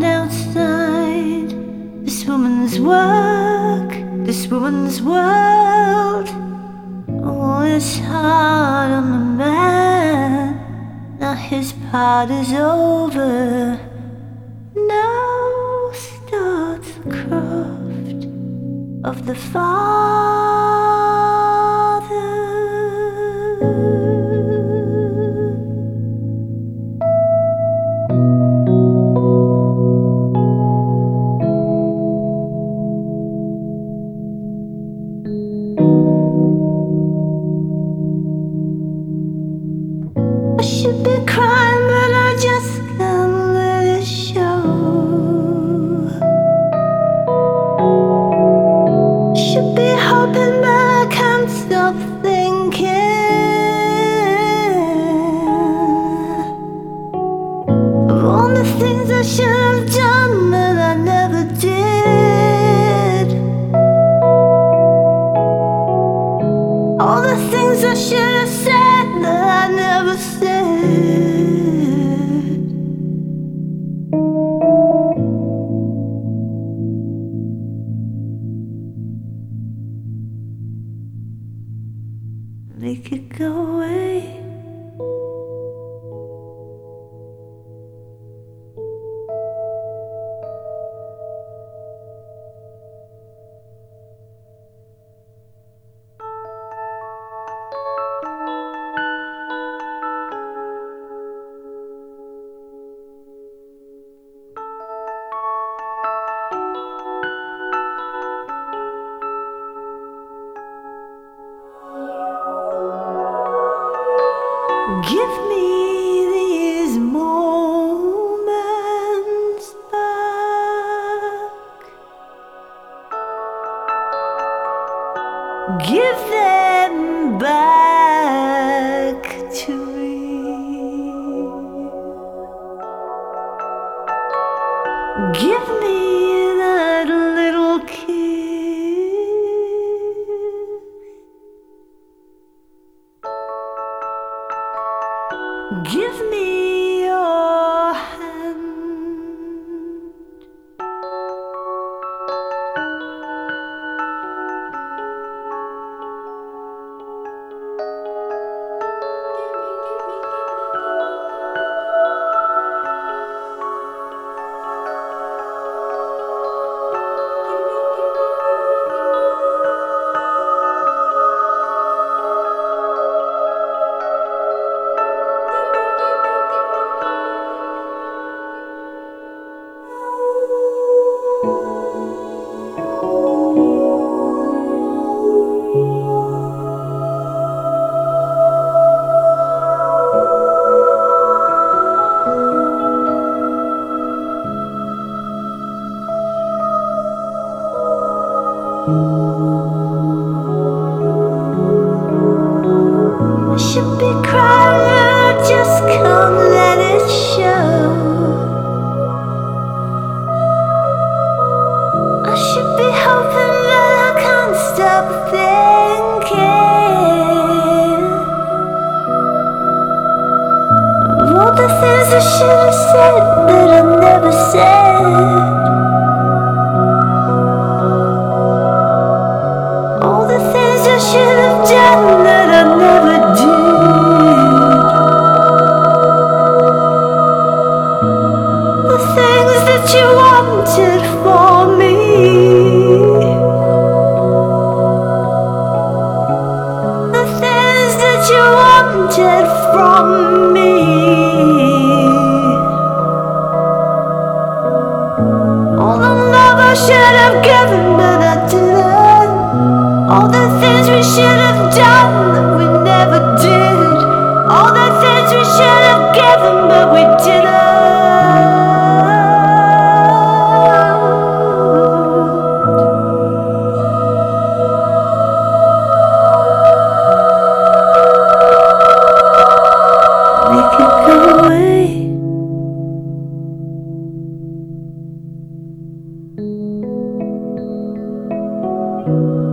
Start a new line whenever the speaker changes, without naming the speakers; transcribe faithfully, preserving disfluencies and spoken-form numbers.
outside this woman's work, this woman's world. Oh, it's hard on the man. Now his part is over. Now starts the craft of the father. I should be crying, but I just can't let it show. Should be hoping, but I can't stop thinking of all the things I should have done that I never did. All the things I should have said that I never said. Make it go away. Give me these moments back. Give them back to me. Give me that little kiss. Give me your hand. I should be crying, but I just can't let it show. I should be hoping, but I can't stop thinking of all the things I should have said that I never said. All the things I should have done that I never did. The things that you wanted for me. The things that you wanted from me. All the love I should have given, but I didn't. All the things we should have done that we never did. All the things we should have given but we didn't. Make it go away. Thank you.